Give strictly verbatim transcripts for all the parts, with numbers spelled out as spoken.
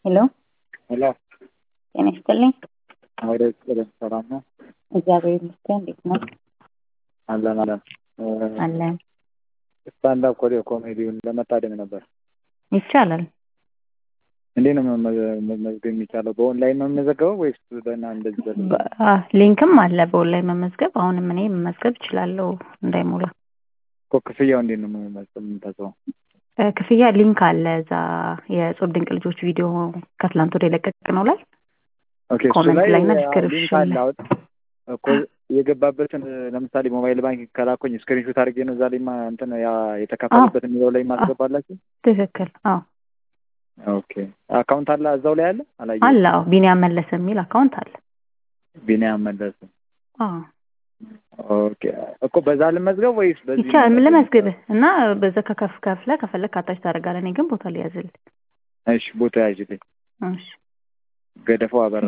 ሄሎ ሄሎ ጤና ይስጥልኝ። ወደ ወደ ሰላም ነው። እግዚአብሔር ይመስገን። እንዴት ነው? አለን አለን አለን። ስታንድ አፕ ኮሜዲውን ለመታደም ነበር። ይቻላል። እንዴት ነው መመዝገብ የሚቻለው? በኦንላይን ነው የምንመዘገበው ወይስ በእና እንደዚህ በል? አዎ ሊንክም አለ በኦንላይን መመዝገብ። አሁንም እኔ መመዝገብ እችላለሁ እንዳይሞላ። እኮ ክፍያው እንዴት ነው የምንመዝገበው? ክፍያ ሊንክ አለ እዛ የጾም ድንቅ ልጆች ቪዲዮ ከትላንት ወደ የለቀቅነው ላይ ኦኬ እሱ ኮሜንት ላይ ላይ እና ሊንክ ዲስክሪፕሽን አለ። ላይ አሁን እኮ የገባበትን ለምሳሌ ሞባይል ባንክ ከላኩኝ ስክሪንሾት አድርጌ ነው እዛ ላይ ማ እንትን ያ የተከፈለበት የሚለው ላይ ማስገባላችሁ? ትክክል። አዎ ኦኬ አካውንት አለ እዛው ላይ አለ? አላየሁም። አለ። አዎ ቢኒያም መለሰ የሚል አካውንት አለ። ቢኒያም መለሰ። አዎ ኦኬ እኮ በዛ ልመዝገብ ወይስ በዚህ? ብቻ ምን ለመዝገብህ እና በዛ ከከፍ ከፍለ ከፈለክ አታች ታደርጋለህ። እኔ ግን ቦታ ሊያዝልህ። እሺ ቦታ ያዥልኝ። እሺ ገደፋው አበራ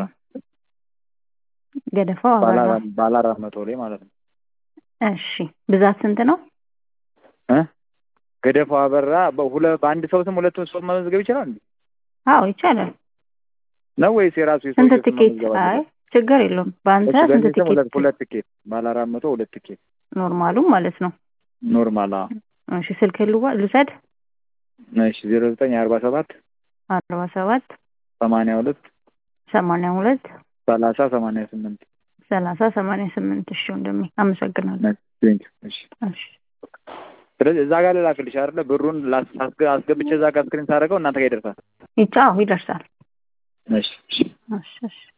ገደፋው አበራ ባለ አራት መቶ ላይ ማለት ነው። እሺ ብዛት ስንት ነው? እ ገደፋው አበራ በሁለ በአንድ ሰው ስም ሁለቱን ሰው መመዝገብ ይችላል እንዴ? አዎ ይቻላል። ነው ወይስ የራሱ የሰው ስንት ስም ትኬት? መመዝገብ አይ አለበት? ችግር የለውም። በአንተ ስንት ትኬት? ሁለት ሁለት ትኬት ባለ አራት መቶ ሁለት ትኬት ኖርማሉ ማለት ነው። ኖርማል። አዎ እሺ ስልክ ልዋ ልውሰድ? እሺ ዜሮ ዘጠኝ አርባ ሰባት አርባ ሰባት ሰማንያ ሁለት ሰማንያ ሁለት ሰላሳ ሰማንያ ስምንት ሰላሳ ሰማንያ ስምንት እሺ ወንድሜ አመሰግናለሁ። እሺ እሺ ስለዚህ እዛ ጋር ልላክልሽ አይደለ? ብሩን አስገብቼ እዛ ጋር ስክሪን ሳደርገው እናንተ ጋር ይደርሳል? ይጫው ይደርሳል። እሺ እሺ እሺ